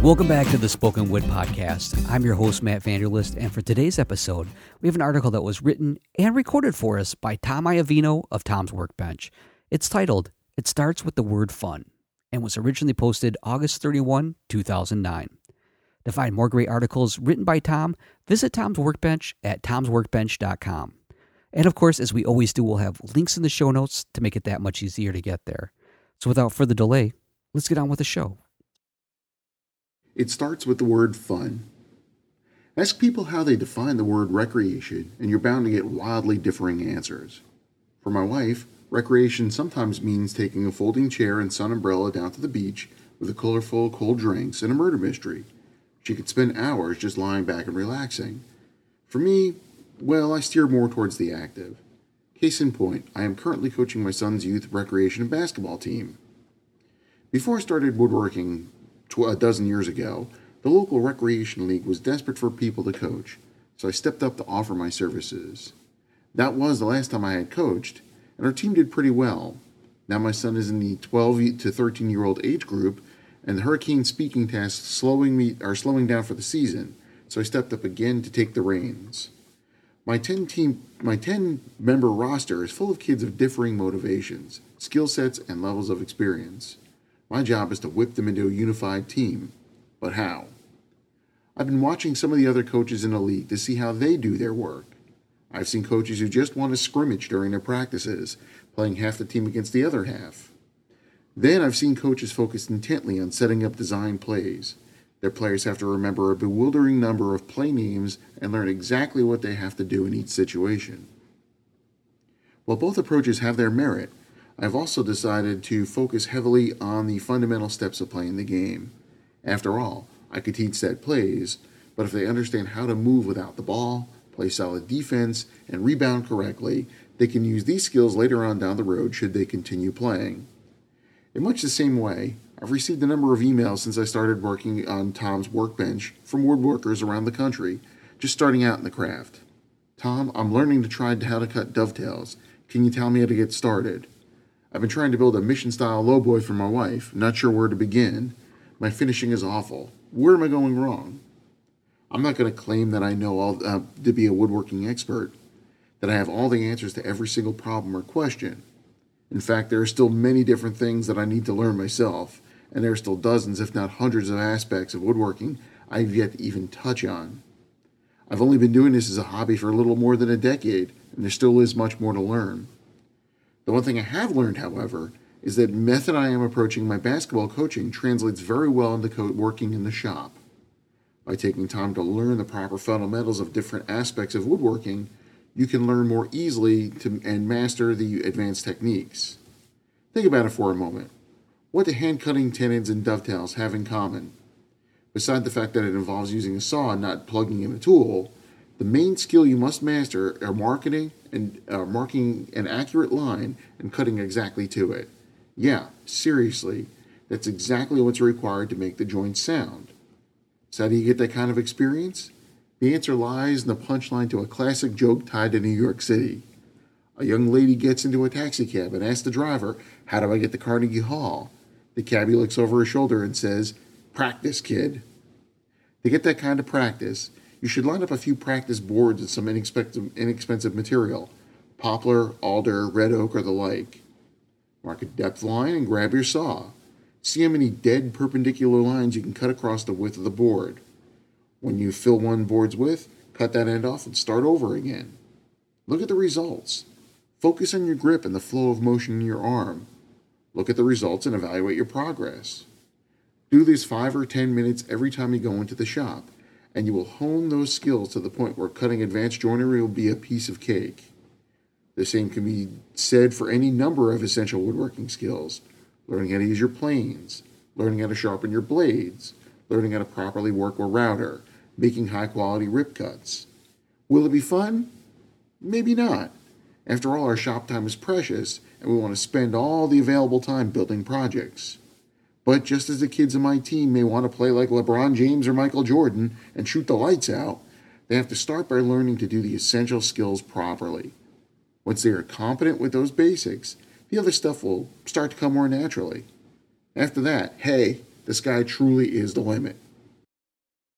Welcome back to the Spoken Wood Podcast. I'm your host, Matt Vanderlist, and for today's episode, we have an article that was written and recorded for us by Tom Iovino of Tom's Workbench. It's titled, It Starts with the Word Fun, and was originally posted August 31, 2009. To find more great articles written by Tom, visit Tom's Workbench at tomsworkbench.com. And of course, as we always do, we'll have links in the show notes to make it that much easier to get there. So without further delay, let's get on with the show. It starts with the word fun. Ask people how they define the word recreation, and you're bound to get wildly differing answers. For my wife, recreation sometimes means taking a folding chair and sun umbrella down to the beach with a colorful cold drinks and a murder mystery. She could spend hours just lying back and relaxing. For me, well, I steer more towards the active. Case in point, I am currently coaching my son's youth recreation and basketball team. Before I started woodworking a dozen years ago, the local recreation league was desperate for people to coach, so I stepped up to offer my services. That was the last time I had coached, and our team did pretty well. Now my son is in the 12 to 13-year-old age group, and the hurricane speaking tasks slowing down for the season, so I stepped up again to take the reins. My 10-member roster is full of kids of differing motivations, skill sets, and levels of experience. My job is to whip them into a unified team. But how? I've been watching some of the other coaches in the league to see how they do their work. I've seen coaches who just want to scrimmage during their practices, playing half the team against the other half. Then I've seen coaches focus intently on setting up design plays. Their players have to remember a bewildering number of play names and learn exactly what they have to do in each situation. While both approaches have their merit, I've also decided to focus heavily on the fundamental steps of playing the game. After all, I could teach set plays, but if they understand how to move without the ball, play solid defense, and rebound correctly, they can use these skills later on down the road should they continue playing. In much the same way, I've received a number of emails since I started working on Tom's Workbench from woodworkers around the country, just starting out in the craft. Tom, I'm learning to try how to cut dovetails. Can you tell me how to get started? I've been trying to build a mission-style lowboy for my wife, not sure where to begin. My finishing is awful. Where am I going wrong? I'm not going to claim that I know all to be a woodworking expert, that I have all the answers to every single problem or question. In fact, there are still many different things that I need to learn myself, and there are still dozens, if not hundreds, of aspects of woodworking I've yet to even touch on. I've only been doing this as a hobby for a little more than a decade, and there still is much more to learn. The one thing I have learned, however, is that the method I am approaching my basketball coaching translates very well into working in the shop. By taking time to learn the proper fundamentals of different aspects of woodworking, you can learn more easily and master the advanced techniques. Think about it for a moment. What do hand-cutting tenons and dovetails have in common? Besides the fact that it involves using a saw and not plugging in a tool, the main skill you must master are marking an accurate line and cutting exactly to it. Yeah, seriously, that's exactly what's required to make the joint sound. So how do you get that kind of experience? The answer lies in the punchline to a classic joke tied to New York City. A young lady gets into a taxi cab and asks the driver, "How do I get to Carnegie Hall?" The cabbie looks over her shoulder and says, "Practice, kid." To get that kind of practice, you should line up a few practice boards and some inexpensive material, poplar, alder, red oak, or the like. Mark a depth line and grab your saw. See how many dead perpendicular lines you can cut across the width of the board. When you fill one board's width, cut that end off and start over again. Look at the results. Focus on your grip and the flow of motion in your arm. Look at the results and evaluate your progress. Do this 5 or 10 minutes every time you go into the shop, and you will hone those skills to the point where cutting advanced joinery will be a piece of cake. The same can be said for any number of essential woodworking skills. Learning how to use your planes, learning how to sharpen your blades, learning how to properly work a router, making high-quality rip cuts. Will it be fun? Maybe not. After all, our shop time is precious, and we want to spend all the available time building projects. But just as the kids on my team may want to play like LeBron James or Michael Jordan and shoot the lights out, they have to start by learning to do the essential skills properly. Once they are competent with those basics, the other stuff will start to come more naturally. After that, hey, the sky truly is the limit.